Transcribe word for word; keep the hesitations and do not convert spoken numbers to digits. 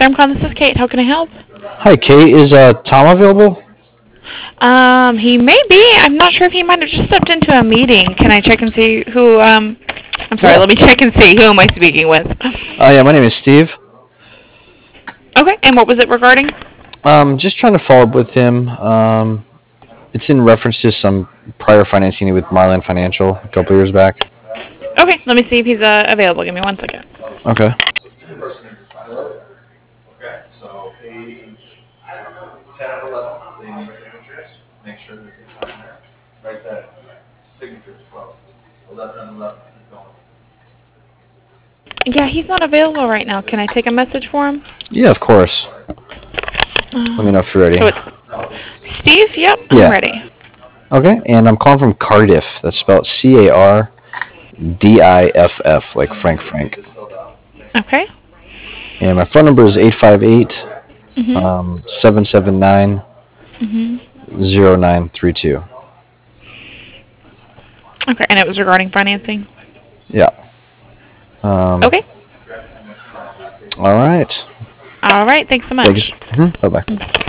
ThermCon, this is Kate. How can I help? Hi, Kate. Is uh, Tom available? Um, he may be. I'm not sure if he might have just stepped into a meeting. Can I check and see who, um, I'm sorry, Yeah. let me check and see. Who am I speaking with? Uh, yeah, my name is Steve. Okay, and what was it regarding? Um, just trying to follow up with him. Um, it's in reference to some prior financing with Marlin Financial a couple years back. Okay, let me see if he's uh, available. Give me one second. Okay. Yeah, he's not available right now. Can I take a message for him? Yeah, of course. Let me know Um, if you're ready. so it's Steve? Yep, I'm Yeah. ready. Okay, and I'm calling from Cardiff. That's spelled C A R D I F F, like Frank Frank. Okay. And my phone number is eight five eight, Mhm. um, seven seven nine, Mhm. zero nine three two. Okay, and it was regarding financing. Yeah. Um, Okay. all right. All right. Thanks so Thanks. much. Bye bye.